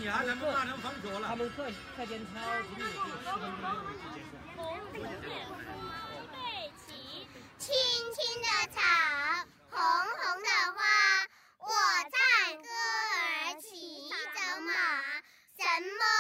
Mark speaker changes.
Speaker 1: 下，咱们马上放学了。
Speaker 2: 他们课间操10分钟就结束。
Speaker 3: 预备起，青青的草，红红的花，我唱歌儿骑着马，什么